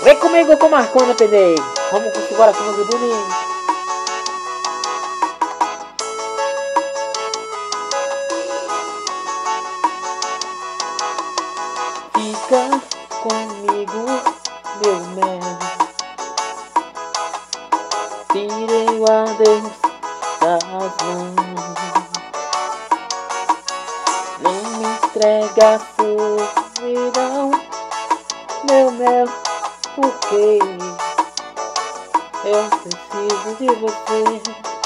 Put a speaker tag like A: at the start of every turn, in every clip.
A: Vem comigo com Marcona PD. Vamos embora comigo, bonito. Fica comigo, meu mel. Tirei o adeus das mãos. Não me entrega a solidão, meu mel, porque eu preciso de você.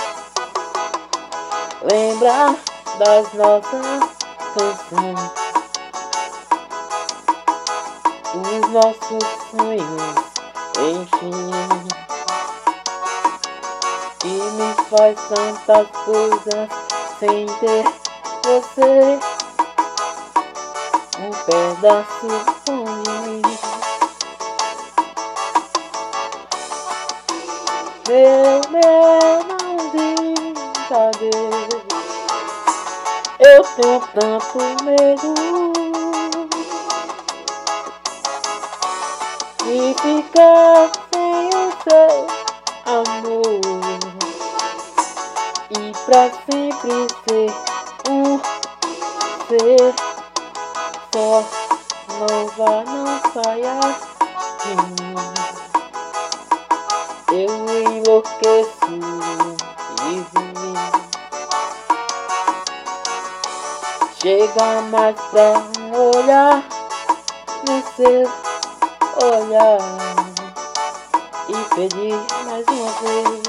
A: Lembra das nossas canções, os nossos sonhos enchem e me faz tantas coisas sem ter você. Um pedaço de mim, meu não diga Deus. Eu tenho tanto medo de ficar sem o seu amor e pra sempre ser um ser só. Não vá, não saia de mim. Eu enlouqueço de mim. Chega mais pra olhar no seu olhar e pedir mais uma vez.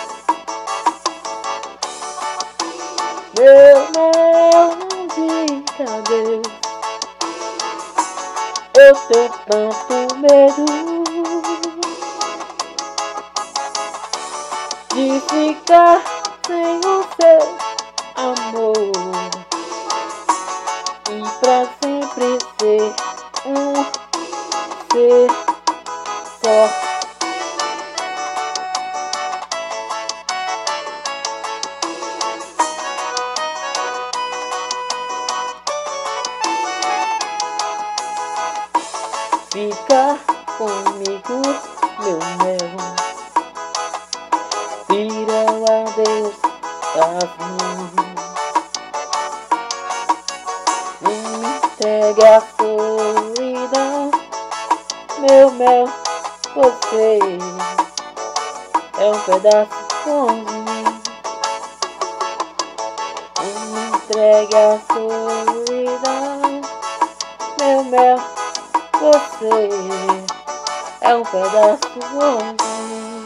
A: Meu, não diga adeus. Eu tenho tanto medo de ficar sem o seu amor e pra sempre ser um ser só. Fica comigo, meu mel. Tira o adeus das mãos. Não me entregue a solidão, meu mel. Você é um pedaço de mim. Não me entregue a solidão, meu mel. Você é um pedaço de mim.